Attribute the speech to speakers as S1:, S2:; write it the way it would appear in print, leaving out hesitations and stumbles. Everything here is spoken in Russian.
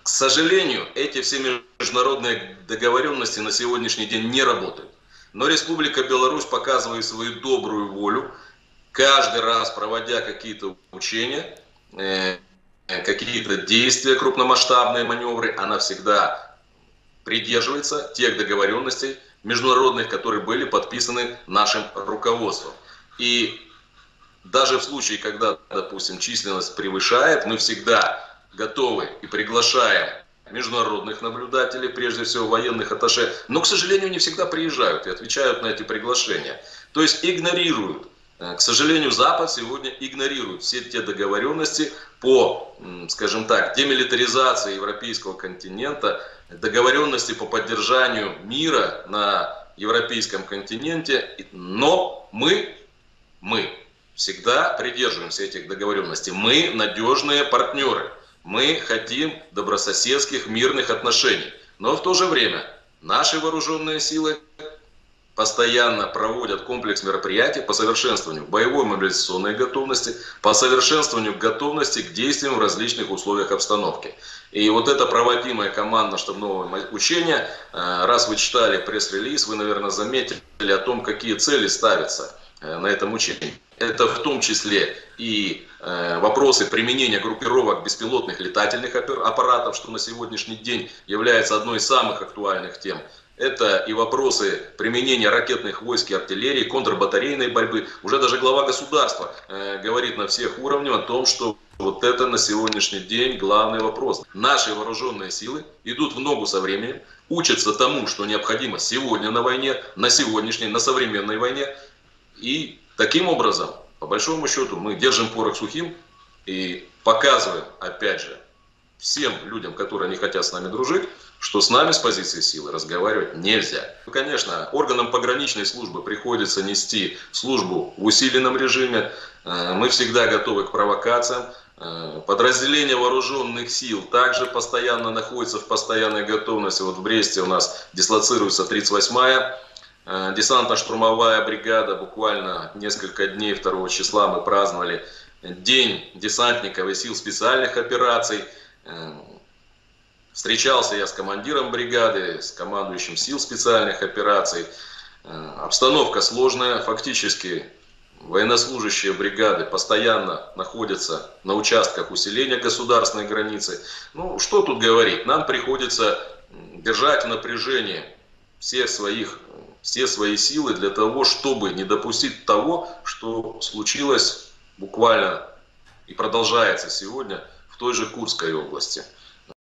S1: К сожалению, эти все международные договоренности на сегодняшний день не работают. Но Республика Беларусь показывает свою добрую волю, каждый раз проводя какие-то учения, какие-то действия, крупномасштабные маневры, она всегда придерживается тех договоренностей международных, которые были подписаны нашим руководством. И даже в случае, когда, допустим, численность превышает, мы всегда готовы и приглашаем международных наблюдателей, прежде всего военных атташе, но, к сожалению, не всегда приезжают и отвечают на эти приглашения. То есть игнорируют. К сожалению, Запад сегодня игнорирует все те договоренности по, скажем так, демилитаризации европейского континента, договоренности по поддержанию мира на европейском континенте, но мы всегда придерживаемся этих договоренностей. Мы надежные партнеры. Мы хотим добрососедских мирных отношений. Но в то же время наши вооруженные силы постоянно проводят комплекс мероприятий по совершенствованию боевой мобилизационной готовности, по совершенствованию готовности к действиям в различных условиях обстановки. И вот это проводимое командно-штабное учение, раз вы читали пресс-релиз, вы, наверное, заметили о том, какие цели ставятся на этом учении. Это в том числе и вопросы применения группировок беспилотных летательных аппаратов, что на сегодняшний день является одной из самых актуальных тем. Это и вопросы применения ракетных войск и артиллерии, контрбатарейной борьбы. Уже даже глава государства говорит на всех уровнях о том, что вот это на сегодняшний день главный вопрос. Наши вооруженные силы идут в ногу со временем, учатся тому, что необходимо сегодня на войне, на сегодняшней, на современной войне. И таким образом, по большому счету, мы держим порох сухим и показываем, опять же, всем людям, которые не хотят с нами дружить, что с нами с позиции силы разговаривать нельзя. Конечно, органам пограничной службы приходится нести службу в усиленном режиме. Мы всегда готовы к провокациям. Подразделения вооруженных сил также постоянно находятся в постоянной готовности. Вот в Бресте у нас дислоцируется 38-я десантно-штурмовая бригада. Буквально несколько дней 2 числа мы праздновали День десантников и сил специальных операций. Встречался я с командиром бригады, с командующим сил специальных операций. Обстановка сложная, фактически военнослужащие бригады постоянно находятся на участках усиления государственной границы. Ну, что тут говорить, нам приходится держать в напряжении все свои силы для того, чтобы не допустить того, что случилось буквально и продолжается сегодня в той же Курской области.